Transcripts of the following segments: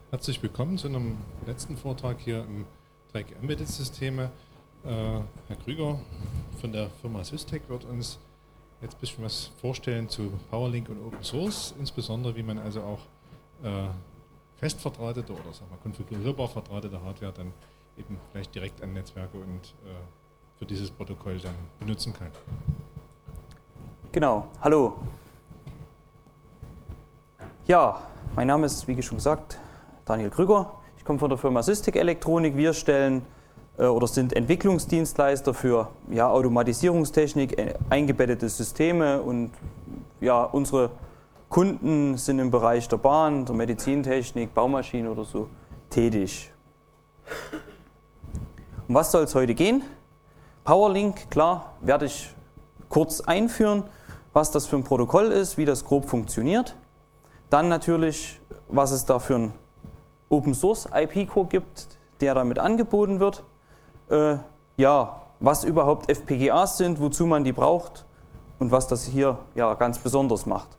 Herzlich willkommen zu einem letzten Vortrag hier im Track Embedded Systeme. Herr Krüger von der Firma Systec wird uns jetzt ein bisschen was vorstellen zu PowerLink und Open Source, insbesondere wie man also auch fest verdrahtete oder sagen wir, konfigurierbar verdrahtete Hardware dann eben vielleicht direkt an Netzwerke und für dieses Protokoll dann benutzen kann. Genau, hallo. Ja, mein Name ist, wie schon gesagt, Daniel Krüger. Ich komme von der Firma Systec Elektronik. Wir stellen oder sind Entwicklungsdienstleister für Automatisierungstechnik, eingebettete Systeme und unsere Kunden sind im Bereich der Bahn, der Medizintechnik, Baumaschinen oder so tätig. Um was soll es heute gehen? PowerLink, klar, werde ich kurz einführen, was das für ein Protokoll ist, wie das grob funktioniert. Dann natürlich, was es da für ein Open Source IP-Core gibt, der damit angeboten wird. Was überhaupt FPGAs sind, wozu man die braucht und was das hier ganz besonders macht.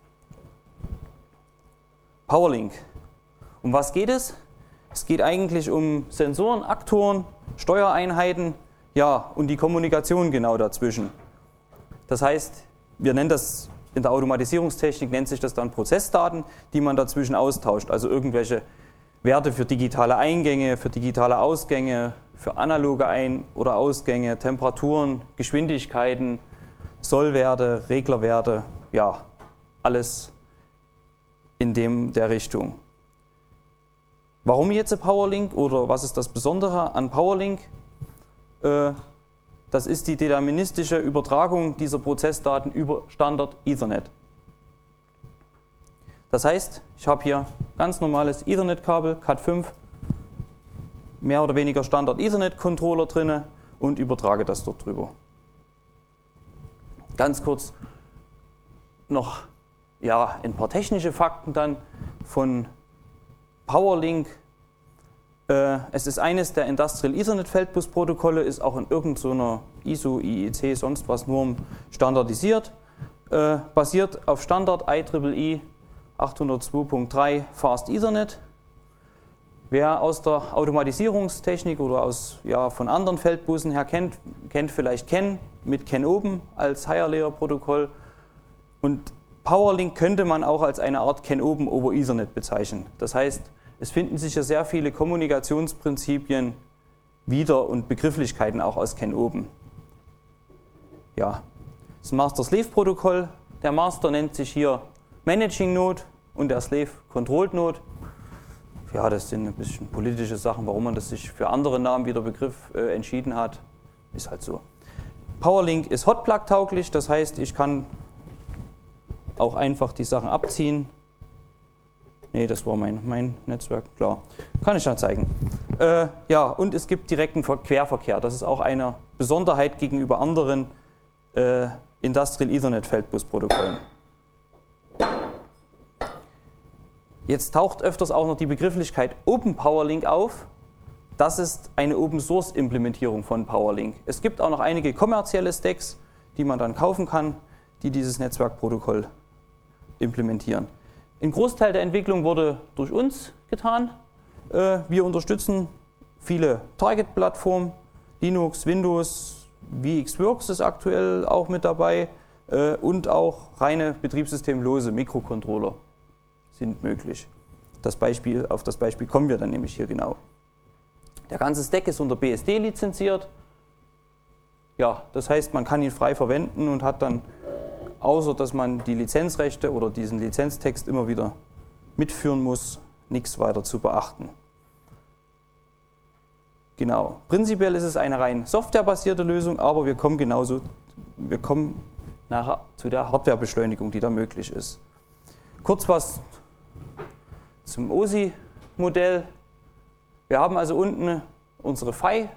PowerLink. Um was geht es? Es geht eigentlich um Sensoren, Aktoren, Steuereinheiten, und die Kommunikation genau dazwischen. Das heißt, wir nennen das in der Automatisierungstechnik, nennt sich das dann Prozessdaten, die man dazwischen austauscht. Also irgendwelche Werte für digitale Eingänge, für digitale Ausgänge, für analoge Ein- oder Ausgänge, Temperaturen, Geschwindigkeiten, Sollwerte, Reglerwerte, alles in der Richtung. Warum jetzt PowerLink oder was ist das Besondere an PowerLink? Das ist die deterministische Übertragung dieser Prozessdaten über Standard Ethernet. Das heißt, ich habe hier ganz normales Ethernet-Kabel, Cat5, mehr oder weniger Standard Ethernet-Controller drin und übertrage das dort drüber. Ganz kurz noch ein paar technische Fakten dann von PowerLink. Es ist eines der Industrial Ethernet Feldbus-Protokolle, ist auch in irgendeiner ISO, IEC, sonst was Norm standardisiert, basiert auf Standard IEEE 802.3 Fast Ethernet. Wer aus der Automatisierungstechnik oder von anderen Feldbussen her kennt vielleicht CAN mit CAN-Open als Higher-Layer-Protokoll. Und PowerLink könnte man auch als eine Art CAN-Open over Ethernet bezeichnen. Das heißt, es finden sich ja sehr viele Kommunikationsprinzipien wieder und Begrifflichkeiten auch aus CAN-Open. Das ist ein Master-Slave-Protokoll. Der Master nennt sich hier Managing Node und der Slave Controlled Node. Das sind ein bisschen politische Sachen, warum man das sich für andere Namen wie der Begriff entschieden hat. Ist halt so. PowerLink ist Hotplug-tauglich, das heißt, ich kann auch einfach die Sachen abziehen. Nee, das war mein Netzwerk, klar. Kann ich dann zeigen. Und es gibt direkten Querverkehr. Das ist auch eine Besonderheit gegenüber anderen Industrial Ethernet Feldbus-Protokollen. Jetzt taucht öfters auch noch die Begrifflichkeit Open PowerLink auf. Das ist eine Open Source Implementierung von PowerLink. Es gibt auch noch einige kommerzielle Stacks, die man dann kaufen kann, die dieses Netzwerkprotokoll implementieren. Ein Großteil der Entwicklung wurde durch uns getan. Wir unterstützen viele Target-Plattformen, Linux, Windows, VxWorks ist aktuell auch mit dabei und auch reine betriebssystemlose Mikrocontroller sind möglich. Auf das Beispiel kommen wir dann nämlich hier genau. Der ganze Stack ist unter BSD lizenziert. Das heißt, man kann ihn frei verwenden und hat dann, außer dass man die Lizenzrechte oder diesen Lizenztext immer wieder mitführen muss, nichts weiter zu beachten. Genau. Prinzipiell ist es eine rein softwarebasierte Lösung, aber wir kommen nachher zu der Hardwarebeschleunigung, die da möglich ist. Kurz was zum OSI-Modell. Wir haben also unten unsere PHY,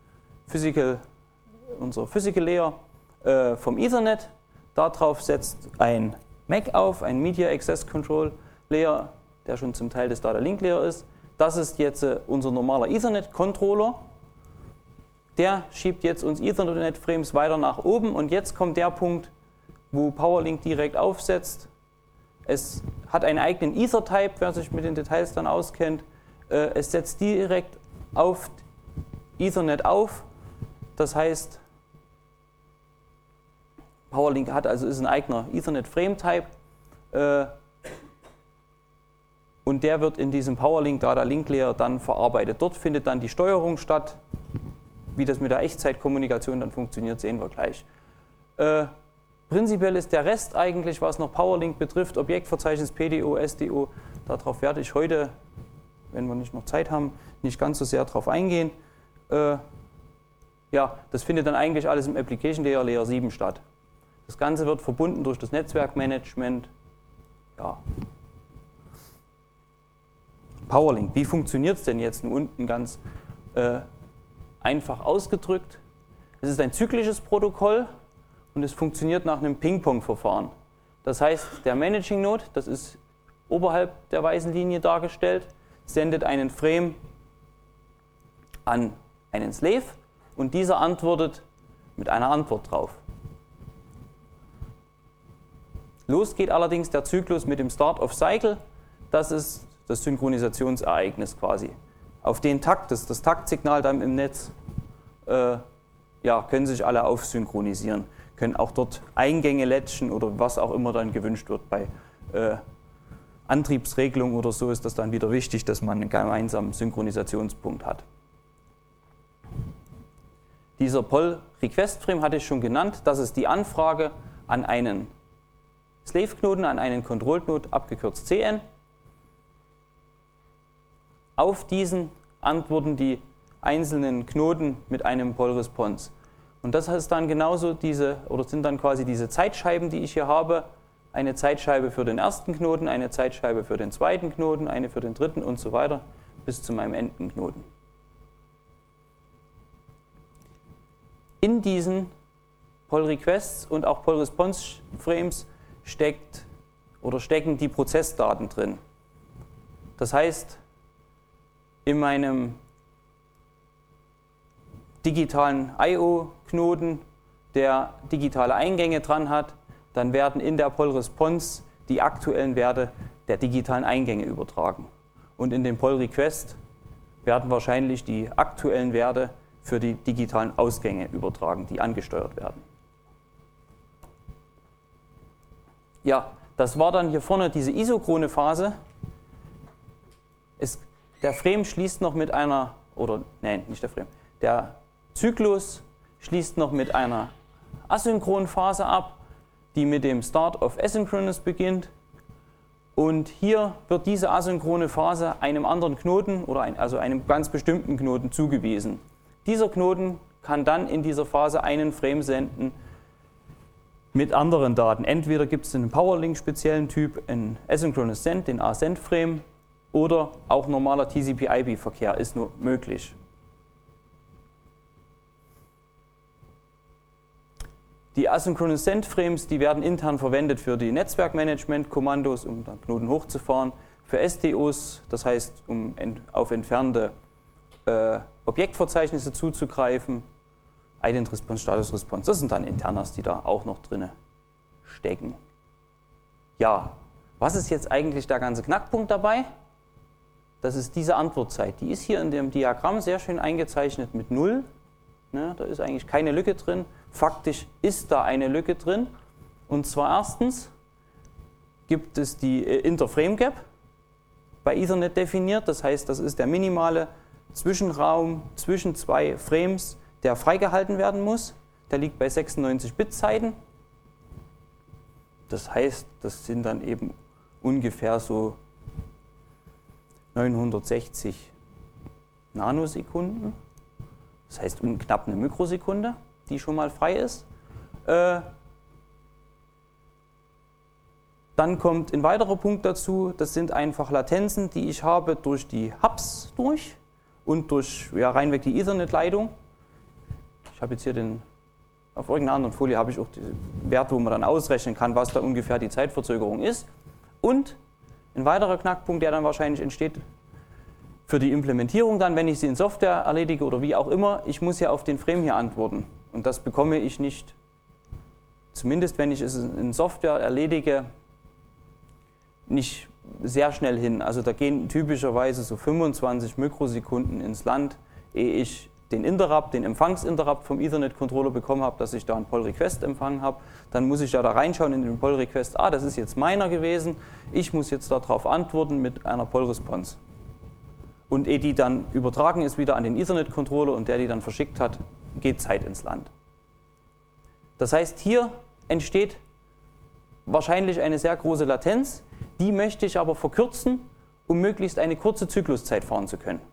unsere Physical Layer vom Ethernet. Darauf setzt ein MAC auf, ein Media Access Control Layer, der schon zum Teil des Data Link Layer ist. Das ist jetzt unser normaler Ethernet-Controller. Der schiebt jetzt uns Ethernet-Frames weiter nach oben und jetzt kommt der Punkt, wo PowerLink direkt aufsetzt. Es hat einen eigenen Ether-Type, wer sich mit den Details dann auskennt. Es setzt direkt auf Ethernet auf. Das heißt, PowerLink ist ein eigener Ethernet Frame Type und der wird in diesem PowerLink Data Link Layer dann verarbeitet. Dort findet dann die Steuerung statt. Wie das mit der Echtzeitkommunikation dann funktioniert, sehen wir gleich. Prinzipiell ist der Rest eigentlich, was noch PowerLink betrifft, Objektverzeichnis, PDO, SDO, darauf werde ich heute, wenn wir nicht noch Zeit haben, nicht ganz so sehr drauf eingehen. Ja, das findet dann eigentlich alles im Application Layer, Layer 7 statt. Das Ganze wird verbunden durch das Netzwerkmanagement. Ja. PowerLink, wie funktioniert es denn jetzt unten ganz einfach ausgedrückt? Es ist ein zyklisches Protokoll und es funktioniert nach einem Ping-Pong-Verfahren. Das heißt, der Managing Node, das ist oberhalb der weißen Linie dargestellt, sendet einen Frame an einen Slave und dieser antwortet mit einer Antwort drauf. Los geht allerdings der Zyklus mit dem Start of Cycle, das ist das Synchronisationsereignis quasi. Auf den Takt, das Taktsignal dann im Netz, ja, können sich alle aufsynchronisieren, können auch dort Eingänge latchen oder was auch immer dann gewünscht wird. Bei Antriebsregelung oder so ist das dann wieder wichtig, dass man einen gemeinsamen Synchronisationspunkt hat. Dieser Poll-Request-Frame hatte ich schon genannt, das ist die Anfrage an einen Slave-Knoten, an einen Control-Node, abgekürzt CN. Auf diesen antworten die einzelnen Knoten mit einem Poll-Response. Und das heißt dann genauso sind dann quasi diese Zeitscheiben, die ich hier habe. Eine Zeitscheibe für den ersten Knoten, eine Zeitscheibe für den zweiten Knoten, eine für den dritten und so weiter bis zu meinem Endenknoten. In diesen Poll-Requests und auch Poll-Response-Frames stecken die Prozessdaten drin. Das heißt, in meinem digitalen I/O-Knoten, der digitale Eingänge dran hat, dann werden in der Poll-Response die aktuellen Werte der digitalen Eingänge übertragen. Und in dem Poll-Request werden wahrscheinlich die aktuellen Werte für die digitalen Ausgänge übertragen, die angesteuert werden. Ja, das war dann hier vorne diese isochrone Phase. Der Frame schließt noch mit einer, der Zyklus schließt noch mit einer asynchronen Phase ab, die mit dem Start of Asynchronous beginnt. Und hier wird diese asynchrone Phase einem anderen Knoten oder einem ganz bestimmten Knoten zugewiesen. Dieser Knoten kann dann in dieser Phase einen Frame senden mit anderen Daten. Entweder gibt es einen PowerLink-speziellen Typ, einen Asynchronous Send, den A-Send-Frame, oder auch normaler TCP/IP-Verkehr ist nur möglich. Die Asynchronous Send-Frames, die werden intern verwendet für die Netzwerkmanagement-Kommandos, um dann Knoten hochzufahren, für SDOs, das heißt, um auf entfernte Objektverzeichnisse zuzugreifen, Ident Response, Status Response, das sind dann Internas, die da auch noch drin stecken. Ja, was ist jetzt eigentlich der ganze Knackpunkt dabei? Das ist diese Antwortzeit. Die ist hier in dem Diagramm sehr schön eingezeichnet mit 0. Ne, da ist eigentlich keine Lücke drin. Faktisch ist da eine Lücke drin. Und zwar erstens gibt es die Inter-Frame Gap bei Ethernet definiert. Das heißt, das ist der minimale Zwischenraum zwischen zwei Frames, der freigehalten werden muss. Der liegt bei 96 Bitzeiten. Das heißt, das sind dann eben ungefähr so 960 Nanosekunden. Das heißt knapp eine Mikrosekunde, die schon mal frei ist. Dann kommt ein weiterer Punkt dazu, das sind einfach Latenzen, die ich habe durch die Hubs und durch reinweg die Ethernet-Leitung. Ich habe jetzt hier auf irgendeiner anderen Folie habe ich auch die Werte, wo man dann ausrechnen kann, was da ungefähr die Zeitverzögerung ist. Und ein weiterer Knackpunkt, der dann wahrscheinlich entsteht für die Implementierung dann, wenn ich sie in Software erledige oder wie auch immer, ich muss ja auf den Frame hier antworten. Und das bekomme ich nicht, zumindest wenn ich es in Software erledige, nicht sehr schnell hin. Also da gehen typischerweise so 25 Mikrosekunden ins Land, ehe ich den Interrupt, den Empfangsinterrupt vom Ethernet-Controller bekommen habe, dass ich da einen Poll-Request empfangen habe. Dann muss ich ja da reinschauen in den Poll-Request, das ist jetzt meiner gewesen, ich muss jetzt darauf antworten mit einer Poll-Response. Und ehe die dann übertragen ist wieder an den Ethernet-Controller und der die dann verschickt hat, geht Zeit ins Land. Das heißt, hier entsteht wahrscheinlich eine sehr große Latenz, die möchte ich aber verkürzen, um möglichst eine kurze Zykluszeit fahren zu können.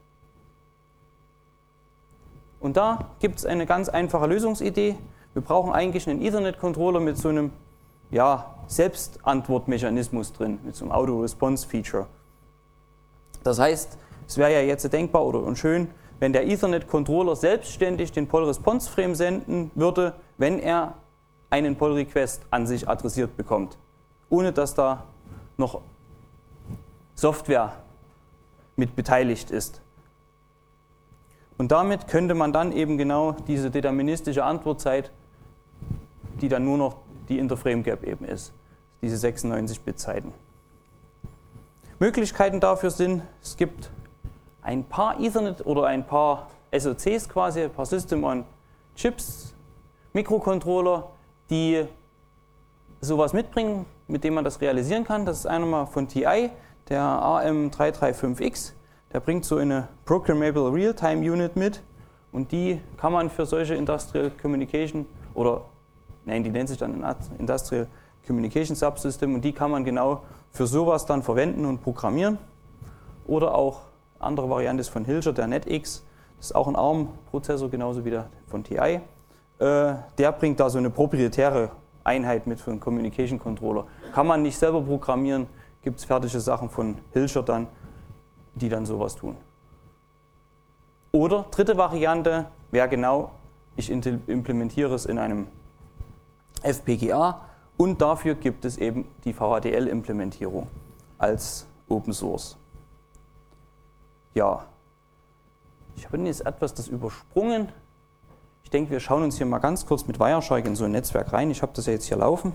Und da gibt es eine ganz einfache Lösungsidee. Wir brauchen eigentlich einen Ethernet-Controller mit so einem Selbstantwortmechanismus drin, mit so einem Auto-Response-Feature. Das heißt, es wäre ja jetzt denkbar und schön, wenn der Ethernet-Controller selbstständig den Poll-Response-Frame senden würde, wenn er einen Poll-Request an sich adressiert bekommt, ohne dass da noch Software mit beteiligt ist. Und damit könnte man dann eben genau diese deterministische Antwortzeit, die dann nur noch die Interframe-Gap eben ist, diese 96-Bit-Zeiten. Möglichkeiten dafür sind, es gibt ein paar Ethernet oder ein paar SoCs quasi, ein paar System-on-Chips, Mikrocontroller, die sowas mitbringen, mit dem man das realisieren kann. Das ist einmal von TI, der AM335X. Der bringt so eine Programmable Real-Time Unit mit und die kann man für solche Industrial Communication die nennt sich dann Industrial Communication Subsystem und die kann man genau für sowas dann verwenden und programmieren. Oder auch andere Variante ist von Hilscher, der NetX. Das ist auch ein ARM-Prozessor, genauso wie der von TI. Der bringt da so eine proprietäre Einheit mit für einen Communication Controller. Kann man nicht selber programmieren, gibt es fertige Sachen von Hilscher dann, die dann sowas tun. Oder dritte Variante wäre genau, ich implementiere es in einem FPGA und dafür gibt es eben die VHDL-Implementierung als Open Source. Ja, ich habe jetzt etwas das übersprungen. Ich denke, wir schauen uns hier mal ganz kurz mit Wireshark in so ein Netzwerk rein. Ich habe das ja jetzt hier laufen.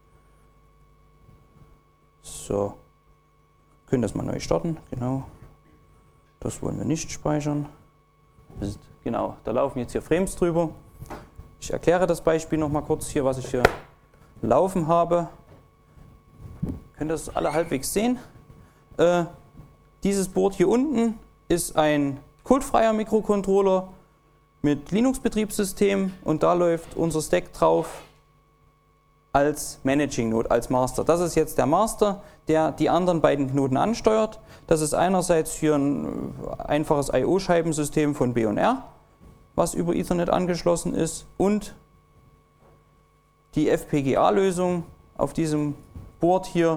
So, können das mal neu starten, genau. Das wollen wir nicht speichern. Genau, da laufen jetzt hier Frames drüber. Ich erkläre das Beispiel noch mal kurz hier, was ich hier laufen habe. Könnt ihr das alle halbwegs sehen? Dieses Board hier unten ist ein kultfreier Mikrocontroller mit Linux-Betriebssystem und da läuft unser Stack drauf als Managing Node, als Master. Das ist jetzt der Master, der die anderen beiden Knoten ansteuert. Das ist einerseits hier ein einfaches I/O-Scheibensystem von B&R, was über Ethernet angeschlossen ist, und die FPGA-Lösung auf diesem Board hier.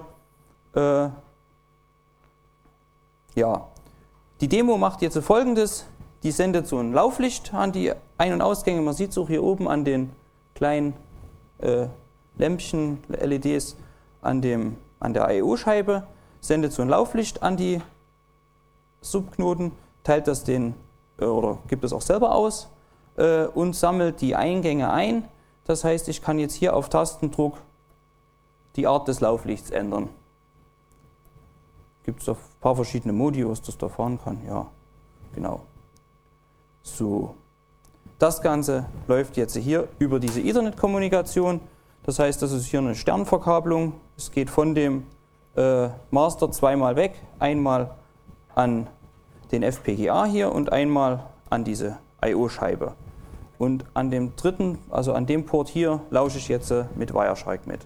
Die Demo macht jetzt Folgendes. Die sendet so ein Lauflicht an die Ein- und Ausgänge. Man sieht es auch hier oben an den kleinen Lämpchen, LEDs an der I/O-Scheibe, sendet so ein Lauflicht an die Subknoten, teilt das oder gibt es auch selber aus und sammelt die Eingänge ein. Das heißt, ich kann jetzt hier auf Tastendruck die Art des Lauflichts ändern. Gibt es ein paar verschiedene Modi, was das da fahren kann. Ja, genau. So, das Ganze läuft jetzt hier über diese Ethernet-Kommunikation. Das heißt, das ist hier eine Sternverkabelung. Es geht von dem Master zweimal weg, einmal an den FPGA hier und einmal an diese I/O-Scheibe. Und an dem dritten, also an dem Port hier, lausche ich jetzt mit Wireshark mit.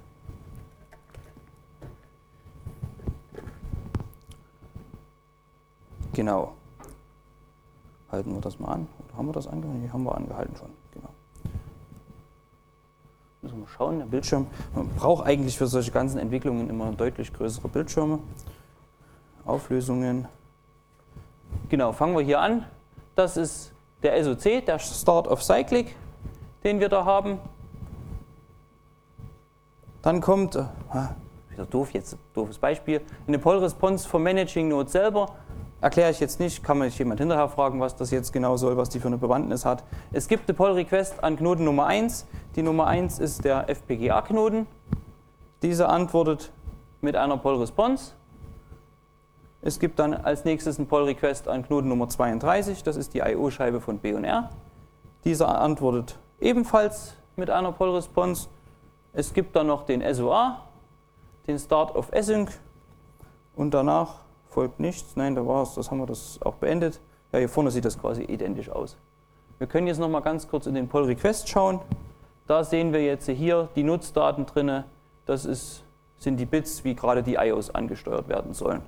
Genau. Halten wir das mal an. Oder haben wir das angehalten? Nee, haben wir angehalten schon. Genau. Müssen wir schauen, der Bildschirm. Man braucht eigentlich für solche ganzen Entwicklungen immer deutlich größere Bildschirme. Auflösungen. Genau, fangen wir hier an. Das ist der SoC, der Start of Cyclic, den wir da haben. Dann kommt, wieder doof jetzt, doofes Beispiel, eine Poll-Response vom Managing Node selber. Erkläre ich jetzt nicht, kann man sich jemand hinterher fragen, was das jetzt genau soll, was die für eine Bewandtnis hat. Es gibt eine Poll-Request an Knoten Nummer 1. Die Nummer 1 ist der FPGA-Knoten. Dieser antwortet mit einer Poll-Response Es gibt dann als nächstes einen Pull-Request an Knoten Nummer 32, das ist die I/O-Scheibe von B&R. Dieser antwortet ebenfalls mit einer Pull-Response. Es gibt dann noch den SOA, den Start of Async, und danach folgt nichts. Nein, da war es, das haben wir das auch beendet. Ja, hier vorne sieht das quasi identisch aus. Wir können jetzt noch mal ganz kurz in den Pull-Request schauen. Da sehen wir jetzt hier die Nutzdaten drin. Das sind die Bits, wie gerade die IOs angesteuert werden sollen.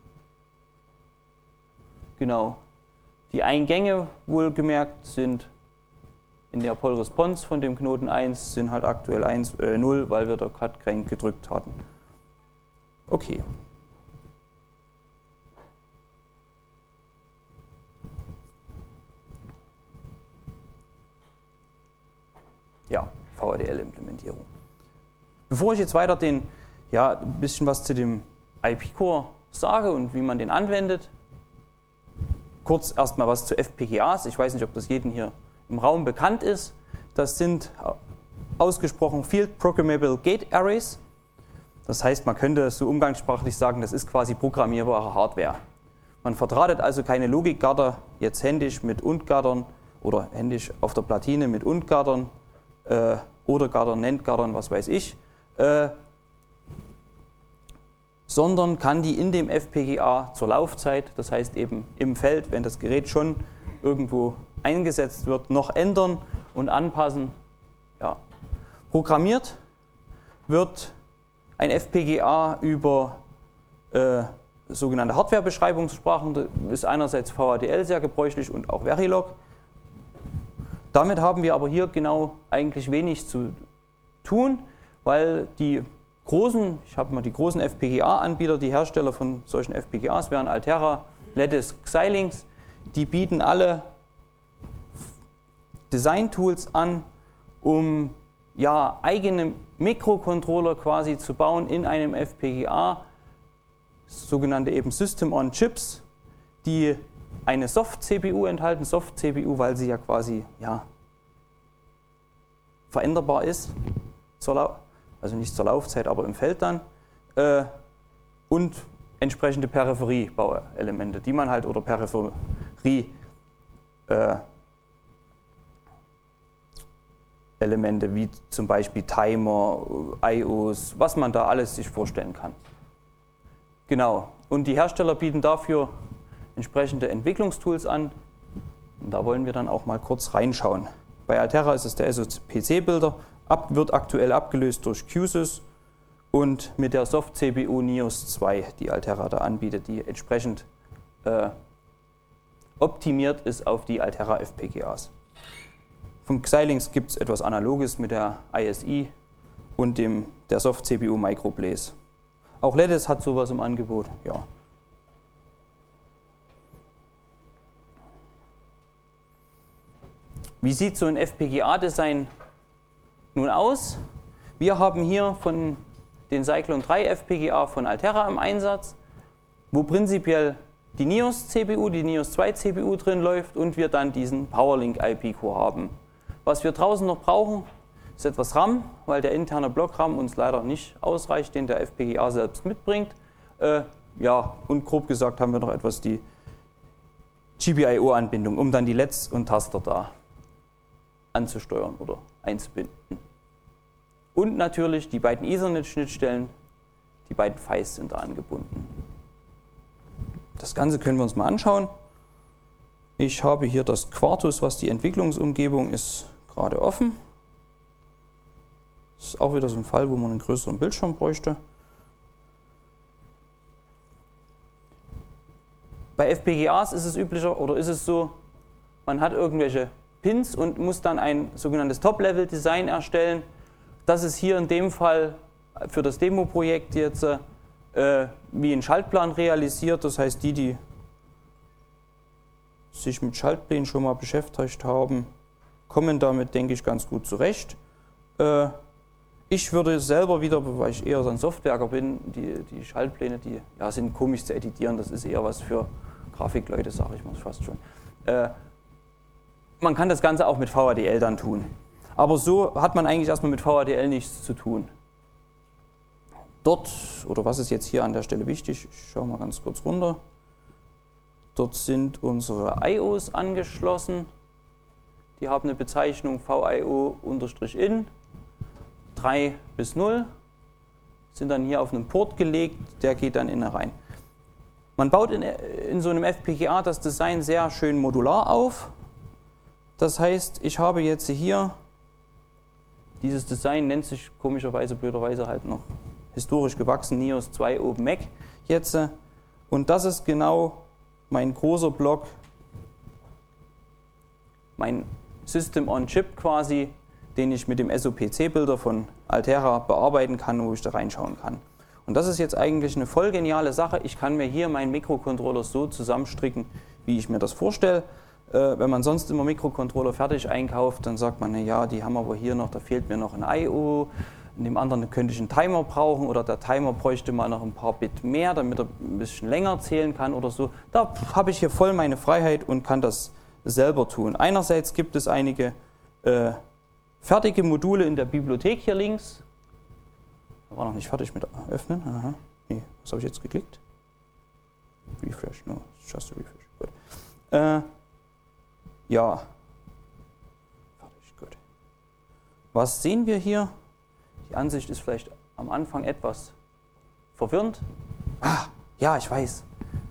Genau. Die Eingänge, wohlgemerkt, sind in der Pull-Response von dem Knoten 1 sind halt aktuell 0, weil wir da gerade keinen gedrückt hatten. Okay. Ja, VHDL-Implementierung. Bevor ich jetzt weiter ein bisschen was zu dem IP-Core sage und wie man den anwendet, kurz erstmal was zu FPGAs. Ich weiß nicht, ob das jedem hier im Raum bekannt ist. Das sind ausgesprochen Field Programmable Gate Arrays. Das heißt, man könnte so umgangssprachlich sagen, das ist quasi programmierbare Hardware. Man verdrahtet also keine Logikgatter jetzt händisch mit Und-Gattern oder händisch auf der Platine mit Und-Gattern oder Gattern, Nend-Gattern, was weiß ich, sondern kann die in dem FPGA zur Laufzeit, das heißt eben im Feld, wenn das Gerät schon irgendwo eingesetzt wird, noch ändern und anpassen. Ja. Programmiert wird ein FPGA über sogenannte Hardwarebeschreibungssprachen. Da ist einerseits VHDL sehr gebräuchlich und auch Verilog. Damit haben wir aber hier genau eigentlich wenig zu tun, weil die großen, ich habe mal die großen FPGA-Anbieter, die Hersteller von solchen FPGAs wären Altera, Lattice, Xilinx, die bieten alle Design-Tools an, um eigene Mikrocontroller quasi zu bauen in einem FPGA, sogenannte eben System-on-Chips, die eine Soft-CPU enthalten, Soft-CPU, weil sie ja quasi veränderbar ist, also nicht zur Laufzeit, aber im Feld dann, und entsprechende Peripherie-Bauelemente, die man halt, oder Peripherie-Elemente, wie zum Beispiel Timer, IOs, was man da alles sich vorstellen kann. Genau, und die Hersteller bieten dafür entsprechende Entwicklungstools an. Und da wollen wir dann auch mal kurz reinschauen. Bei Altera ist es der SOPC-Builder, wird aktuell abgelöst durch QSYS und mit der Soft-CPU Nios 2, die Altera da anbietet, die entsprechend optimiert ist auf die Altera FPGAs. Von Xilinx gibt es etwas Analoges mit der ISI und der Soft-CPU Microblaze. Auch Lattice hat sowas im Angebot, ja. Wie sieht so ein FPGA-Design nun aus? Wir haben hier von den Cyclone 3 FPGA von Altera im Einsatz, wo prinzipiell die Nios CPU, die Nios 2 CPU drin läuft und wir dann diesen PowerLink IP-Core haben. Was wir draußen noch brauchen, ist etwas RAM, weil der interne Block-RAM uns leider nicht ausreicht, den der FPGA selbst mitbringt. Und grob gesagt haben wir noch etwas die GPIO-Anbindung, um dann die LEDs und Taster da anzusteuern oder einzubinden. Und natürlich die beiden Ethernet-Schnittstellen, die beiden PHYs sind da angebunden. Das Ganze können wir uns mal anschauen. Ich habe hier das Quartus, was die Entwicklungsumgebung ist, gerade offen. Das ist auch wieder so ein Fall, wo man einen größeren Bildschirm bräuchte. Bei FPGAs ist es üblicher oder ist es so, man hat irgendwelche Pins und muss dann ein sogenanntes Top-Level-Design erstellen. Das ist hier in dem Fall für das Demo-Projekt jetzt wie ein Schaltplan realisiert. Das heißt, die sich mit Schaltplänen schon mal beschäftigt haben, kommen damit, denke ich, ganz gut zurecht. Ich würde selber wieder, weil ich eher so ein Softwerker bin, die Schaltpläne, die sind komisch zu editieren, das ist eher was für Grafikleute, sage ich mal fast schon. Man kann das Ganze auch mit VHDL dann tun. Aber so hat man eigentlich erstmal mit VHDL nichts zu tun. dort, oder was ist jetzt hier an der Stelle wichtig, ich schaue mal ganz kurz runter. Dort sind unsere IOs angeschlossen. Die haben eine Bezeichnung VIO-in 3 bis 0. Sind dann hier auf einen Port gelegt, der geht dann innen rein. Man baut in so einem FPGA das Design sehr schön modular auf. Das heißt, ich habe jetzt hier, dieses Design nennt sich komischerweise, blöderweise halt noch historisch gewachsen, NIOS 2 Open Mac jetzt. Und das ist genau mein großer Block, mein System on Chip quasi, den ich mit dem SOPC-Builder von Altera bearbeiten kann, wo ich da reinschauen kann. Und das ist jetzt eigentlich eine voll geniale Sache. Ich kann mir hier meinen Mikrocontroller so zusammenstricken, wie ich mir das vorstelle. Wenn man sonst immer Mikrocontroller fertig einkauft, dann sagt man, ja, die haben aber hier noch, da fehlt mir noch ein I/O. In dem anderen könnte ich einen Timer brauchen oder der Timer bräuchte mal noch ein paar Bit mehr, damit er ein bisschen länger zählen kann oder so. Da habe ich hier voll meine Freiheit und kann das selber tun. Einerseits gibt es einige fertige Module in der Bibliothek hier links. War noch nicht fertig mit Öffnen. Aha. Nee, was habe ich jetzt geklickt? Refresh, no, just a refresh. Gut. Ja. Fertig, gut. Was sehen wir hier? Die Ansicht ist vielleicht am Anfang etwas verwirrend. Ah, ja, ich weiß.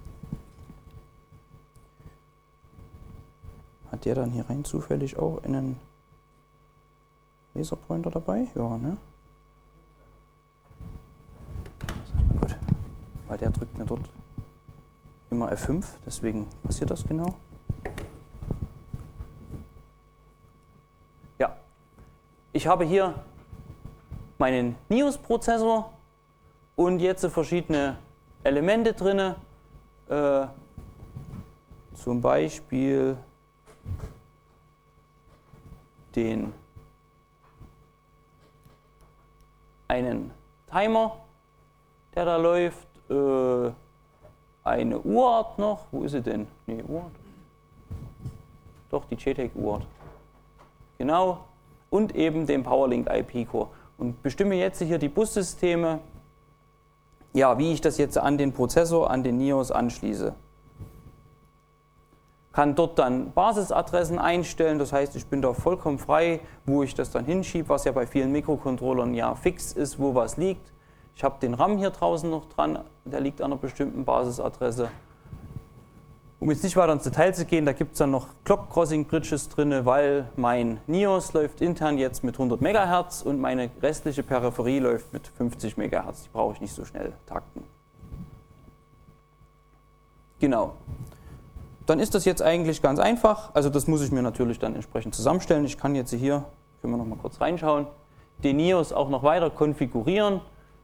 Hat der dann hier rein zufällig auch einen Laserpointer dabei? Ja, ne? Gut. Weil der drückt mir dort immer F5, deswegen passiert das genau. Ja. Ich habe hier meinen NIOS-Prozessor und jetzt verschiedene Elemente drin. Zum Beispiel einen Timer, der da läuft, eine Uhrart noch, wo ist sie denn? Nee, Uhrart. Doch, die JTAG-Uhrart. Genau. Und eben den PowerLink IP-Core. Und bestimme jetzt hier die Bussysteme, ja, wie ich das jetzt an den Prozessor, an den NIOS anschließe. Kann dort dann Basisadressen einstellen, das heißt, ich bin da vollkommen frei, wo ich das dann hinschiebe, was ja bei vielen Mikrocontrollern ja fix ist, wo was liegt. Ich habe den RAM hier draußen noch dran, der liegt an einer bestimmten Basisadresse. Um jetzt nicht weiter ins Detail zu gehen, da gibt es dann noch Clock Crossing Bridges drin, weil mein NIOS läuft intern jetzt mit 100 MHz und meine restliche Peripherie läuft mit 50 MHz. Die brauche ich nicht so schnell takten. Genau. Dann ist das jetzt eigentlich ganz einfach. Also das muss ich mir natürlich dann entsprechend zusammenstellen. Ich kann jetzt hier, können wir noch mal kurz reinschauen, den NIOS auch noch weiter konfigurieren.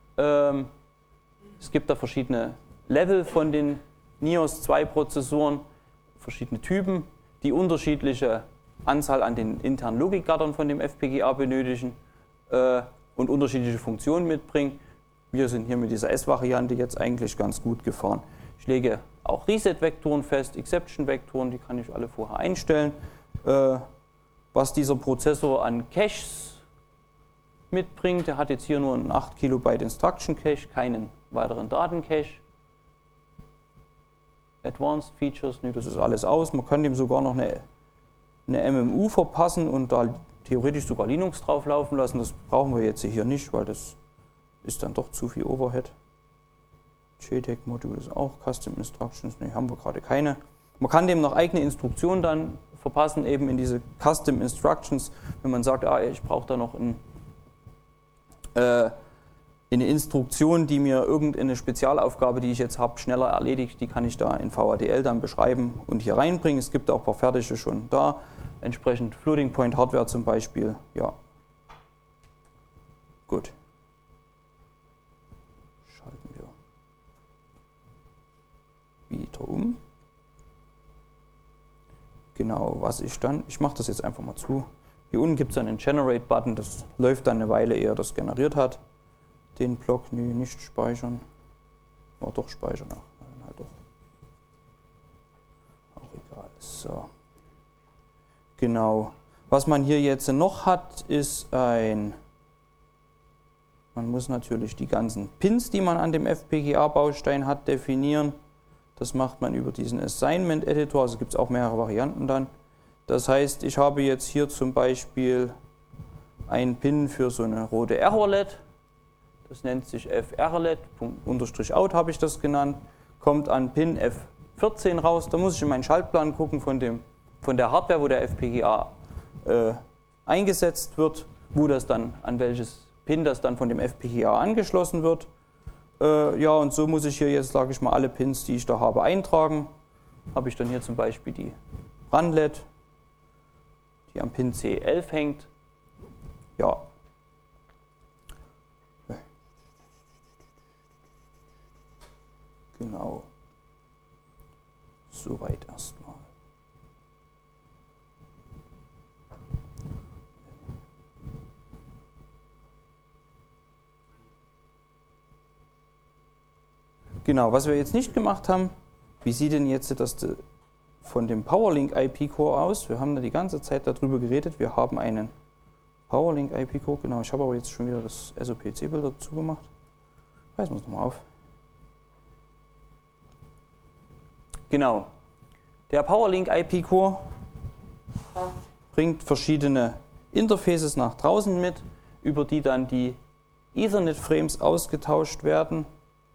Es gibt da verschiedene Level von den NIOS 2 Prozessoren, verschiedene Typen, die unterschiedliche Anzahl an den internen Logikgattern von dem FPGA benötigen und unterschiedliche Funktionen mitbringen. Wir sind hier mit dieser S-Variante jetzt eigentlich ganz gut gefahren. Ich lege auch Reset-Vektoren fest, Exception-Vektoren, die kann ich alle vorher einstellen. Was dieser Prozessor an Caches mitbringt, der hat jetzt hier nur einen 8 Kilobyte Instruction Cache, keinen weiteren Datencache. Advanced Features, nee, das ist alles aus. Man kann dem sogar noch eine MMU verpassen und da theoretisch sogar Linux drauf laufen lassen. Das brauchen wir jetzt hier nicht, weil das ist dann doch zu viel Overhead. JTAG-Modul ist auch Custom Instructions, nee, haben wir gerade keine. Man kann dem noch eigene Instruktionen dann verpassen, eben in diese Custom Instructions, wenn man sagt, ich brauche da noch eine Instruktion, die mir irgendeine Spezialaufgabe, die ich jetzt habe, schneller erledigt, die kann ich da in VHDL dann beschreiben und hier reinbringen. Es gibt auch ein paar fertige schon da, entsprechend Floating Point Hardware zum Beispiel, ja. Gut. Schalten wir wieder um. Genau, was ich dann, ich mache das jetzt einfach mal zu. Hier unten gibt es dann einen Generate-Button, das läuft dann eine Weile, ehe er das generiert hat. Den Block, nee, nicht speichern. Oh, doch speichern, ach, halt doch. Auch egal, so. Genau. Was man hier jetzt noch hat, ist ein Man muss natürlich die ganzen Pins, die man an dem FPGA-Baustein hat, definieren. Das macht man über diesen Assignment-Editor, also gibt es auch mehrere Varianten dann. Das heißt, ich habe jetzt hier zum Beispiel einen Pin für so eine rote Error-LED. Das nennt sich FRLED, _out habe ich das genannt. Kommt an Pin F14 raus. Da muss ich in meinen Schaltplan gucken von der Hardware, wo der FPGA eingesetzt wird, wo das dann, an welches Pin das dann von dem FPGA angeschlossen wird. Ja, und so muss ich hier jetzt, sage ich mal, alle Pins, die ich da habe, eintragen. Habe ich dann hier zum Beispiel die RAN-LED, die am Pin C11 hängt. Ja. Genau. Soweit erstmal. Genau, was wir jetzt nicht gemacht haben, wie sieht denn jetzt das von dem PowerLink IP-Core aus? Wir haben da die ganze Zeit darüber geredet, wir haben einen PowerLink IP-Core, genau, ich habe aber jetzt schon wieder das SOPC-Bild dazu gemacht. Reißen wir es nochmal auf. Genau, der PowerLink IP-Core bringt verschiedene Interfaces nach draußen mit, über die dann die Ethernet-Frames ausgetauscht werden.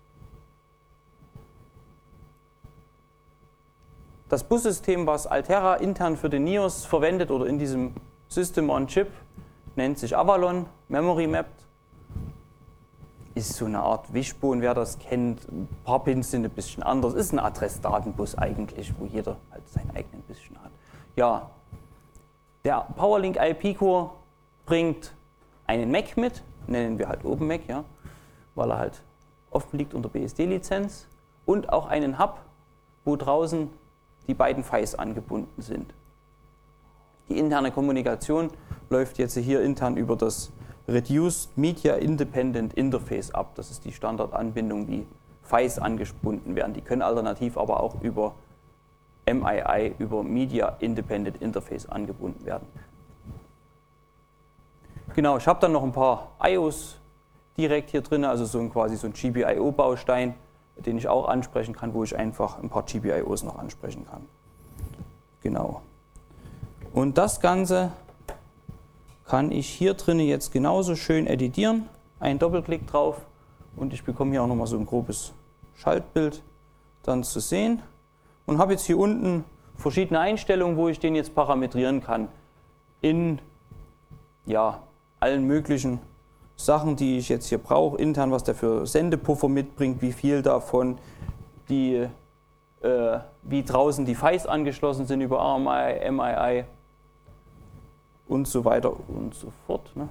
Das Bussystem, was Altera intern für den NIOS verwendet oder in diesem System on Chip, nennt sich Avalon, Memory Mapped. Ist so eine Art Wishbone, wer das kennt. Ein paar Pins sind ein bisschen anders. Ist ein Adressdatenbus eigentlich, wo jeder halt seinen eigenen bisschen hat. Ja, der PowerLink IP-Core bringt einen Mac mit, nennen wir halt OpenMac, ja, weil er halt offen liegt unter BSD-Lizenz, und auch einen Hub, wo draußen die beiden PHYs angebunden sind. Die interne Kommunikation läuft jetzt hier intern über das Reduced Media Independent Interface ab. Das ist die Standardanbindung, wie PHYs angebunden werden. Die können alternativ aber auch über MII, über Media Independent Interface angebunden werden. Genau, ich habe dann noch ein paar IOs direkt hier drin, also quasi so ein GPIO-Baustein, den ich auch ansprechen kann, wo ich einfach ein paar GPIOs noch ansprechen kann. Genau. Und das Ganze kann ich hier drin jetzt genauso schön editieren. Ein Doppelklick drauf und ich bekomme hier auch nochmal so ein grobes Schaltbild dann zu sehen. Und habe jetzt hier unten verschiedene Einstellungen, wo ich den jetzt parametrieren kann. In ja, allen möglichen Sachen, die ich jetzt hier brauche, intern, was der für Sendepuffer mitbringt, wie viel davon, wie draußen die PHYs angeschlossen sind über RMI, MII und so weiter und so fort. Ne?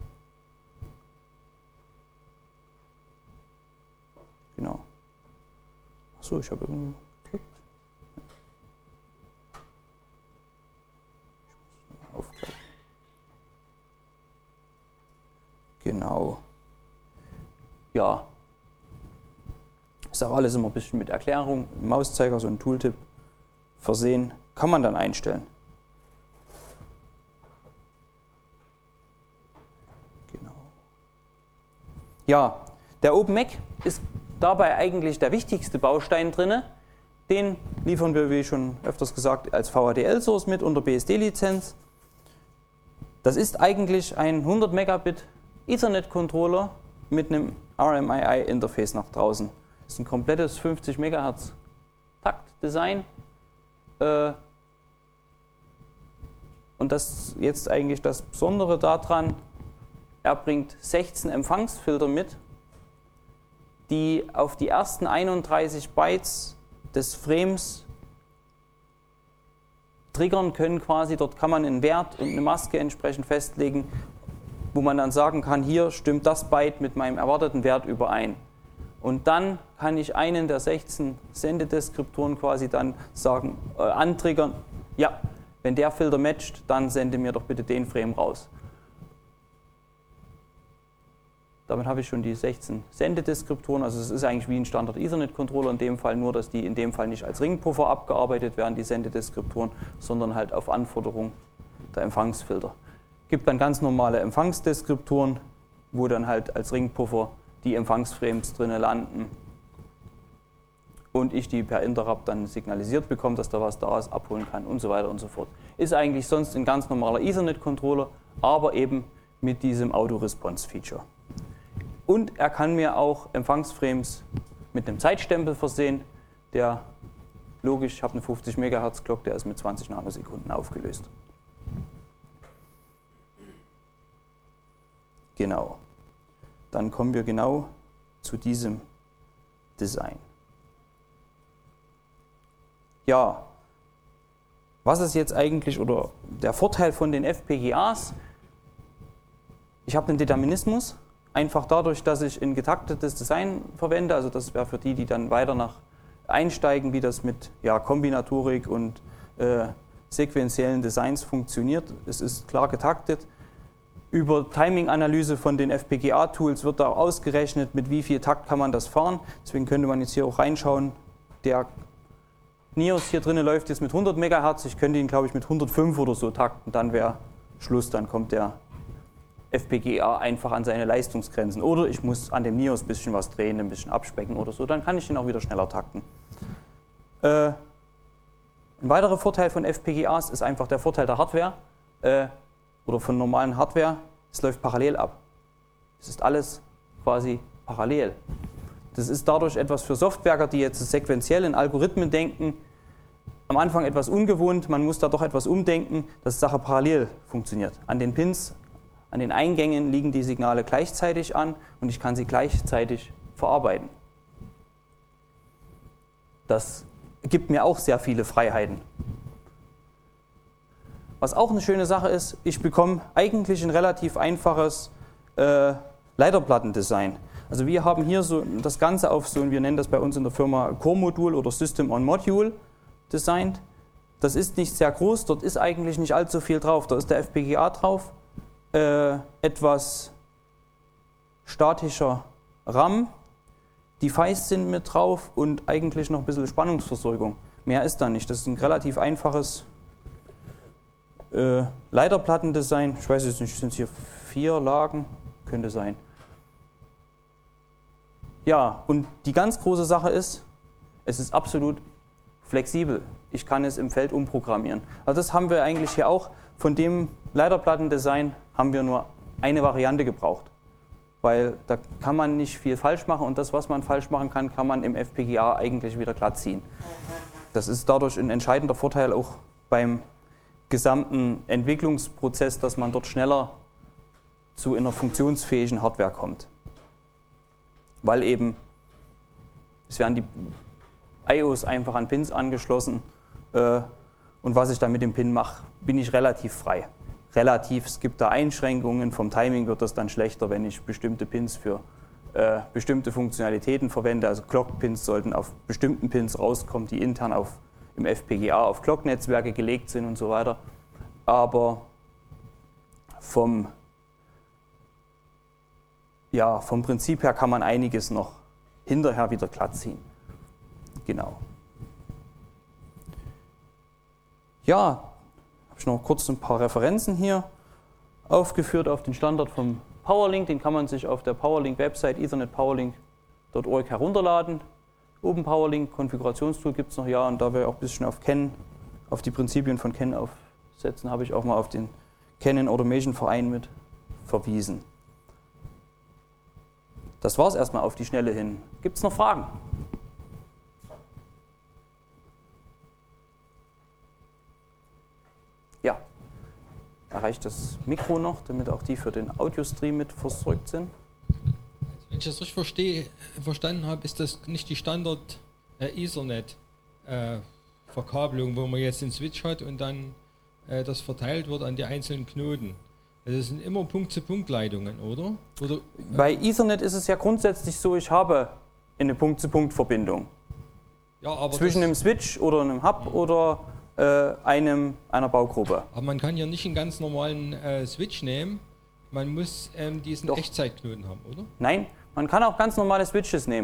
Genau. Achso, ich habe irgendwie geklickt. Aufgreifen. Genau. Ja. Ist auch alles immer ein bisschen mit Erklärung. Mauszeiger, so ein Tooltip versehen. Kann man dann einstellen. Genau. Ja, der OpenMac ist dabei eigentlich der wichtigste Baustein drin. Den liefern wir, wie schon öfters gesagt, als VHDL-Source mit unter BSD-Lizenz. Das ist eigentlich ein 100 Megabit Ethernet-Controller mit einem RMII-Interface nach draußen. Das ist ein komplettes 50 MHz Takt-Design. Und das ist jetzt eigentlich das Besondere daran, er bringt 16 Empfangsfilter mit, die auf die ersten 31 Bytes des Frames triggern können quasi. Dort kann man einen Wert und eine Maske entsprechend festlegen, wo man dann sagen kann, hier stimmt das Byte mit meinem erwarteten Wert überein. Und dann kann ich einen der 16 Sendedeskriptoren quasi dann sagen, antriggern, ja, wenn der Filter matcht, dann sende mir doch bitte den Frame raus. Damit habe ich schon die 16 Sendedeskriptoren, also es ist eigentlich wie ein Standard Ethernet-Controller in dem Fall, nur dass die in dem Fall nicht als Ringpuffer abgearbeitet werden, die Sendedeskriptoren, sondern halt auf Anforderung der Empfangsfilter. Es gibt dann ganz normale Empfangsdeskriptoren, wo dann halt als Ringpuffer die Empfangsframes drinnen landen und ich die per Interrupt dann signalisiert bekomme, dass da was da ist, abholen kann und so weiter und so fort. Ist eigentlich sonst ein ganz normaler Ethernet-Controller, aber eben mit diesem Auto-Response-Feature. Und er kann mir auch Empfangsframes mit einem Zeitstempel versehen, der logisch, ich habe eine 50 MHz Clock, der ist mit 20 Nanosekunden aufgelöst. Genau. Dann kommen wir genau zu diesem Design. Ja, was ist jetzt eigentlich oder der Vorteil von den FPGAs? Ich habe einen Determinismus, einfach dadurch, dass ich ein getaktetes Design verwende, also das wäre für die, die dann weiter nach einsteigen, wie das mit Kombinatorik und sequentiellen Designs funktioniert. Es ist klar getaktet. Über Timing-Analyse von den FPGA-Tools wird da ausgerechnet, mit wie viel Takt kann man das fahren. Deswegen könnte man jetzt hier auch reinschauen. Der NIOS hier drinnen läuft jetzt mit 100 MHz. Ich könnte ihn, glaube ich, mit 105 oder so takten. Dann wäre Schluss, dann kommt der FPGA einfach an seine Leistungsgrenzen. Oder ich muss an dem NIOS ein bisschen was drehen, ein bisschen abspecken oder so. Dann kann ich ihn auch wieder schneller takten. Ein weiterer Vorteil von FPGAs ist einfach der Vorteil der Hardware. Oder von normalen Hardware, es läuft parallel ab. Es ist alles quasi parallel. Das ist dadurch etwas für Softwarer, die jetzt sequenziell in Algorithmen denken, am Anfang etwas ungewohnt, man muss da doch etwas umdenken, dass die Sache parallel funktioniert. An den Pins, an den Eingängen liegen die Signale gleichzeitig an und ich kann sie gleichzeitig verarbeiten. Das gibt mir auch sehr viele Freiheiten. Was auch eine schöne Sache ist, ich bekomme eigentlich ein relativ einfaches Leiterplattendesign. Also wir haben hier so das Ganze auf so, wir nennen das bei uns in der Firma Core-Modul oder System on Module designt. Das ist nicht sehr groß, dort ist eigentlich nicht allzu viel drauf. Da ist der FPGA drauf, etwas statischer RAM, die Device sind mit drauf und eigentlich noch ein bisschen Spannungsversorgung. Mehr ist da nicht. Das ist ein relativ einfaches Leiterplattendesign. Ich weiß jetzt nicht, sind es hier 4 Lagen? Könnte sein. Ja, und die ganz große Sache ist, es ist absolut flexibel. Ich kann es im Feld umprogrammieren. Also das haben wir eigentlich hier auch. Von dem Leiterplattendesign haben wir nur eine Variante gebraucht. Weil da kann man nicht viel falsch machen und das, was man falsch machen kann, kann man im FPGA eigentlich wieder glatt ziehen. Das ist dadurch ein entscheidender Vorteil auch beim gesamten Entwicklungsprozess, dass man dort schneller zu einer funktionsfähigen Hardware kommt. Weil eben, es werden die IOs einfach an Pins angeschlossen und was ich dann mit dem Pin mache, bin ich relativ frei. Relativ, es gibt da Einschränkungen, vom Timing wird das dann schlechter, wenn ich bestimmte Pins für bestimmte Funktionalitäten verwende. Also Clock-Pins sollten auf bestimmten Pins rauskommen, die intern im FPGA auf Clock-Netzwerke gelegt sind und so weiter. Aber vom Prinzip her kann man einiges noch hinterher wieder glatt ziehen. Genau. Ja, habe ich noch kurz ein paar Referenzen hier aufgeführt auf den Standard vom PowerLink. Den kann man sich auf der PowerLink-Website ethernetpowerlink.org herunterladen. Oben PowerLink, Konfigurationstool gibt es noch, ja, und da wir auch ein bisschen auf die Prinzipien von CAN aufsetzen, habe ich auch mal auf den Canon Automation Verein mit verwiesen. Das war es erstmal auf die Schnelle hin. Gibt es noch Fragen? Ja. Erreicht das Mikro noch, damit auch die für den Audiostream mit versorgt sind? Wenn ich das richtig verstanden habe, ist das nicht die Standard Ethernet-Verkabelung, wo man jetzt den Switch hat und dann das verteilt wird an die einzelnen Knoten. Das sind immer Punkt-zu-Punkt-Leitungen, oder? Bei Ethernet ist es ja grundsätzlich so, ich habe eine Punkt-zu-Punkt-Verbindung. Ja, aber zwischen einem Switch oder einem Hub oder einer Baugruppe. Aber man kann ja nicht einen ganz normalen Switch nehmen, man muss diesen Echtzeitknoten haben, oder? Nein, man kann auch ganz normale Switches nehmen.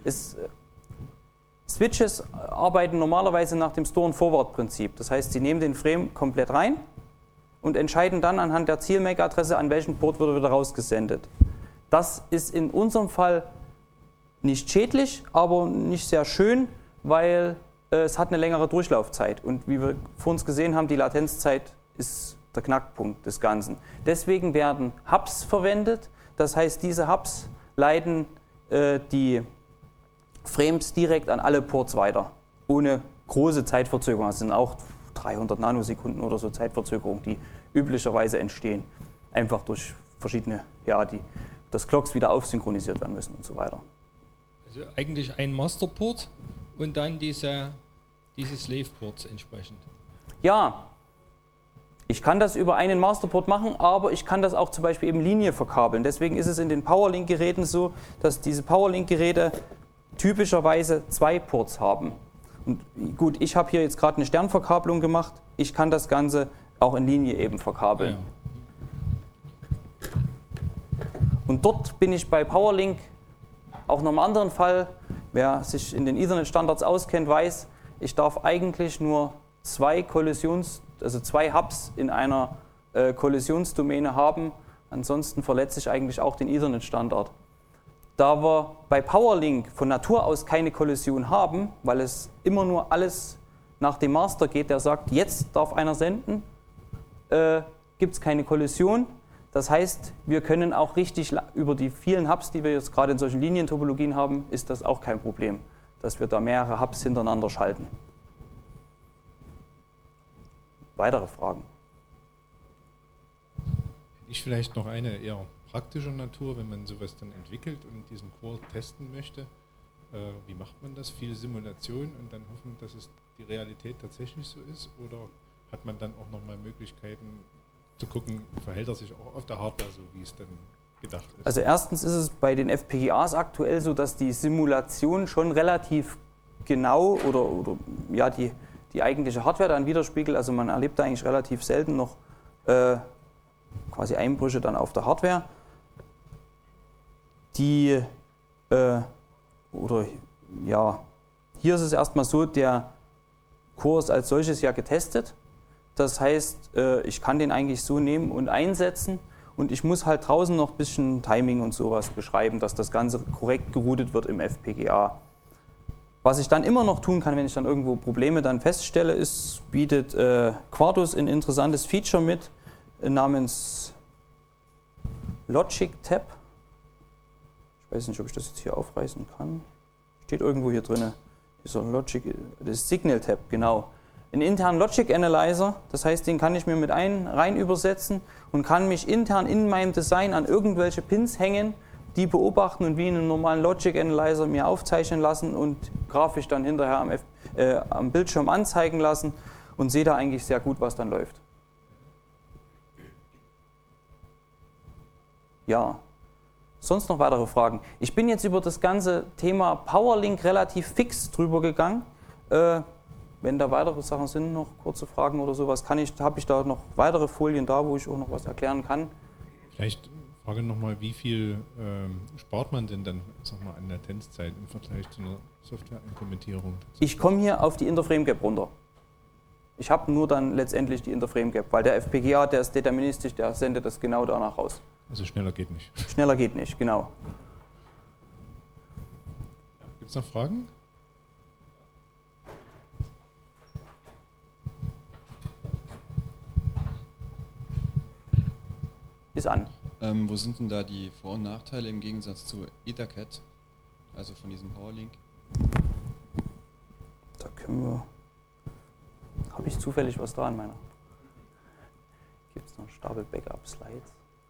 Switches arbeiten normalerweise nach dem Store-and-Forward-Prinzip. Das heißt, sie nehmen den Frame komplett rein und entscheiden dann anhand der Ziel-MAC-Adresse, an welchen Port wird er wieder rausgesendet. Das ist in unserem Fall nicht schädlich, aber nicht sehr schön, weil es hat eine längere Durchlaufzeit. Und wie wir vor uns gesehen haben, die Latenzzeit ist der Knackpunkt des Ganzen. Deswegen werden Hubs verwendet. Das heißt, diese Hubs leiten die Frames direkt an alle Ports weiter, ohne große Zeitverzögerung. Das sind auch 300 Nanosekunden oder so Zeitverzögerung, die üblicherweise entstehen. Einfach durch verschiedene, dass Clocks wieder aufsynchronisiert werden müssen und so weiter. Also eigentlich ein Masterport und dann diese Slave-Ports entsprechend. Ja, ich kann das über einen Masterport machen, aber ich kann das auch zum Beispiel eben Linie verkabeln. Deswegen ist es in den PowerLink-Geräten so, dass diese PowerLink-Geräte typischerweise 2 Ports haben. Und gut, ich habe hier jetzt gerade eine Sternverkabelung gemacht. Ich kann das Ganze auch in Linie eben verkabeln. Ja. Und dort bin ich bei PowerLink auch noch im anderen Fall. Wer sich in den Ethernet-Standards auskennt, weiß, ich darf eigentlich nur 2 Hubs in einer Kollisionsdomäne haben. Ansonsten verletze ich eigentlich auch den Ethernet-Standard. Da wir bei PowerLink von Natur aus keine Kollision haben, weil es immer nur alles nach dem Master geht, der sagt, jetzt darf einer senden, gibt es keine Kollision. Das heißt, wir können auch richtig über die vielen Hubs, die wir jetzt gerade in solchen Linientopologien haben, ist das auch kein Problem, dass wir da mehrere Hubs hintereinander schalten. Weitere Fragen? Ich vielleicht noch eine eher praktischer Natur, wenn man sowas dann entwickelt und diesen Core testen möchte. Wie macht man das? Viel Simulation und dann hoffen, dass es die Realität tatsächlich so ist? Oder hat man dann auch nochmal Möglichkeiten zu gucken, verhält er sich auch auf der Hardware so, wie es dann gedacht ist? Also erstens ist es bei den FPGAs aktuell so, dass die Simulation schon relativ genau oder die eigentliche Hardware dann widerspiegelt. Also man erlebt da eigentlich relativ selten noch quasi Einbrüche dann auf der Hardware. Hier ist es erstmal so, der Core ist als solches ja getestet. Das heißt, ich kann den eigentlich so nehmen und einsetzen und ich muss halt draußen noch ein bisschen Timing und sowas beschreiben, dass das Ganze korrekt geroutet wird im FPGA. Was ich dann immer noch tun kann, wenn ich dann irgendwo Probleme dann feststelle, ist, bietet Quartus ein interessantes Feature mit namens Logic Tab. Ich weiß nicht, ob ich das jetzt hier aufreißen kann. Steht irgendwo hier drin. Dieser Logic, das Signal Tab, genau. Einen internen Logic Analyzer, das heißt, den kann ich mir mit rein übersetzen und kann mich intern in meinem Design an irgendwelche Pins hängen, die beobachten und wie in einem normalen Logic Analyzer mir aufzeichnen lassen und grafisch dann hinterher am Bildschirm anzeigen lassen und sehe da eigentlich sehr gut, was dann läuft. Ja, sonst noch weitere Fragen? Ich bin jetzt über das ganze Thema PowerLink relativ fix drüber gegangen. Wenn da weitere Sachen sind, noch kurze Fragen oder sowas, habe ich da noch weitere Folien da, wo ich auch noch was erklären kann. Vielleicht Frage nochmal, wie viel spart man denn dann, an Latenzzeit im Vergleich zu einer Softwareimplementierung? Ich komme hier auf die Interframe Gap runter. Ich habe nur dann letztendlich die Interframe Gap, weil der FPGA, der ist deterministisch, der sendet das genau danach raus. Also schneller geht nicht. Schneller geht nicht, genau. Gibt es noch Fragen? Ist an. Wo sind denn da die Vor- und Nachteile im Gegensatz zu EtherCAT, also von diesem PowerLink? Da können wir... Habe ich zufällig was da an meiner? Gibt es noch einen Stapel Backup-Slides?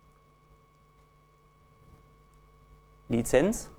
Lizenz.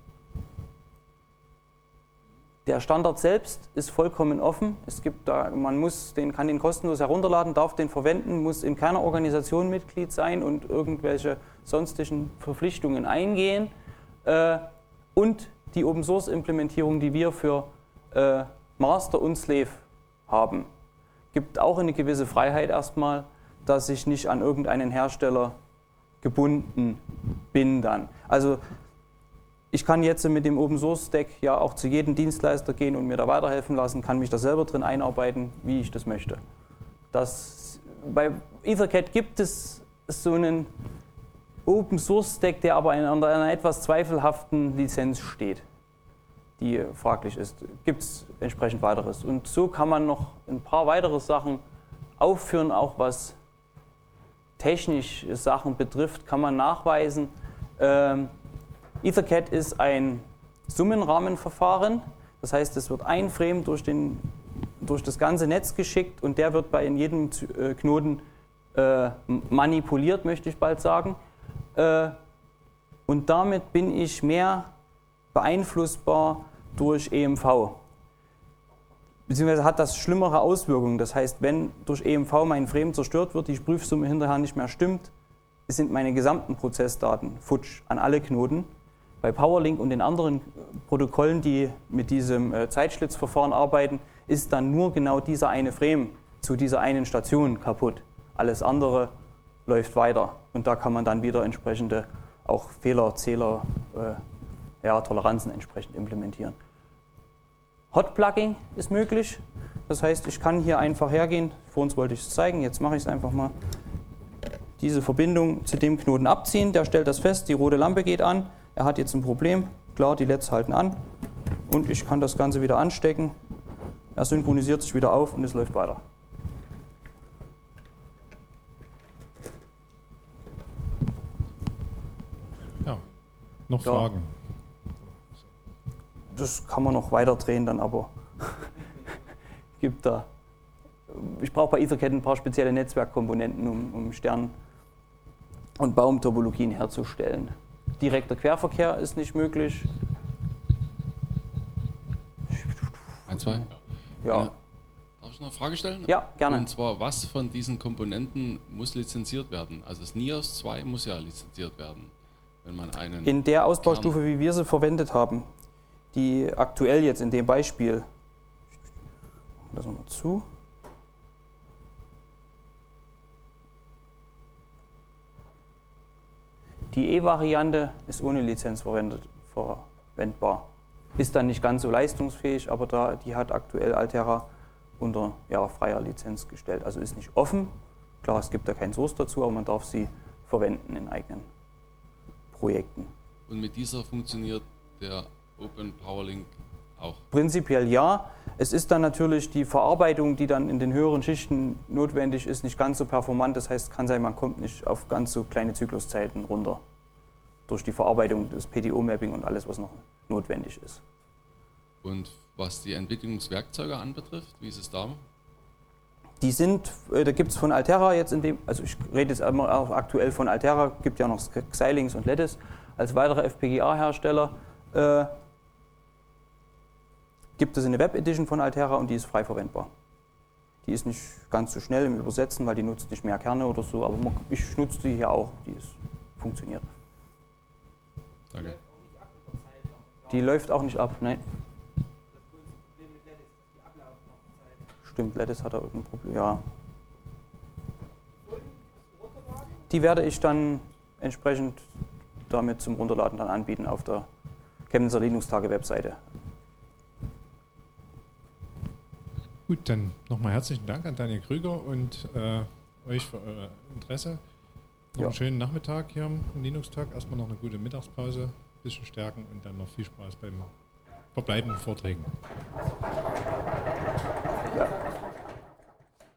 Der Standard selbst ist vollkommen offen. Es gibt da, kann den kostenlos herunterladen, darf den verwenden, muss in keiner Organisation Mitglied sein und irgendwelche sonstigen Verpflichtungen eingehen. Und die Open Source Implementierung, die wir für Master und Slave haben, gibt auch eine gewisse Freiheit erstmal, dass ich nicht an irgendeinen Hersteller gebunden bin dann. Also ich kann jetzt mit dem Open Source Stack ja auch zu jedem Dienstleister gehen und mir da weiterhelfen lassen, kann mich da selber drin einarbeiten, wie ich das möchte. Bei EtherCAT gibt es so einen Open Source Stack, der aber unter einer etwas zweifelhaften Lizenz steht, die fraglich ist. Gibt es entsprechend weiteres. Und so kann man noch ein paar weitere Sachen aufführen, auch was technische Sachen betrifft, kann man nachweisen. EtherCAT ist ein Summenrahmenverfahren. Das heißt, es wird ein Frame durch das ganze Netz geschickt und der wird in jedem Knoten manipuliert, möchte ich bald sagen. Und damit bin ich mehr beeinflussbar durch EMV. Beziehungsweise hat das schlimmere Auswirkungen. Das heißt, wenn durch EMV mein Frame zerstört wird, die Prüfsumme hinterher nicht mehr stimmt, sind meine gesamten Prozessdaten futsch an alle Knoten. Bei PowerLink und den anderen Protokollen, die mit diesem Zeitschlitzverfahren arbeiten, ist dann nur genau dieser eine Frame zu dieser einen Station kaputt. Alles andere läuft weiter und da kann man dann wieder entsprechende auch Fehlerzähler, Toleranzen entsprechend implementieren. Hotplugging ist möglich, das heißt, ich kann hier einfach hergehen, vor uns wollte ich es zeigen, jetzt mache ich es einfach mal, diese Verbindung zu dem Knoten abziehen, der stellt das fest, die rote Lampe geht an, er hat jetzt ein Problem, klar, die LEDs halten an und ich kann das Ganze wieder anstecken, er synchronisiert sich wieder auf und es läuft weiter. Ja, noch Fragen? Das kann man noch weiter drehen dann, aber gibt da. Ich brauche bei EtherCAT ein paar spezielle Netzwerkkomponenten, um Stern- und Baumtopologien herzustellen. Direkter Querverkehr ist nicht möglich. Ein, zwei? Ja. Darf ich noch eine Frage stellen? Ja, gerne. Und zwar, was von diesen Komponenten muss lizenziert werden? Also das NIOS 2 muss ja lizenziert werden, wenn man einen... In der Ausbaustufe, wie wir sie verwendet haben, die aktuell jetzt in dem Beispiel, lassen wir mal zu, die E-Variante ist ohne Lizenz verwendbar. Ist dann nicht ganz so leistungsfähig, aber die hat aktuell Altera unter freier Lizenz gestellt. Also ist nicht offen. Klar, es gibt da keinen Source dazu, aber man darf sie verwenden in eigenen Projekten. Und mit dieser funktioniert der Open PowerLink auch? Prinzipiell ja. Es ist dann natürlich die Verarbeitung, die dann in den höheren Schichten notwendig ist, nicht ganz so performant. Das heißt, es kann sein, man kommt nicht auf ganz so kleine Zykluszeiten runter. Durch die Verarbeitung des PTO-Mapping und alles, was noch notwendig ist. Und was die Entwicklungswerkzeuge anbetrifft, wie ist es da? Die sind, da gibt es von Altera jetzt also ich rede jetzt immer auch aktuell von Altera, gibt ja noch Xilinx und Lattice als weitere FPGA-Hersteller. Gibt es eine Web-Edition von Altera und die ist frei verwendbar. Die ist nicht ganz so schnell im Übersetzen, weil die nutzt nicht mehr Kerne oder so, aber ich nutze die hier auch, funktioniert. Danke. Die läuft auch nicht ab, nein. Stimmt, Lattice hat da irgendein Problem, ja. Die werde ich dann entsprechend damit zum Runterladen dann anbieten auf der Chemnitzer Linux-Tage-Webseite. Gut, dann nochmal herzlichen Dank an Daniel Krüger und euch für euer Interesse. Noch einen schönen Nachmittag hier am Linux-Tag. Erstmal noch eine gute Mittagspause, ein bisschen stärken und dann noch viel Spaß beim verbleibenden Vorträgen. Ja.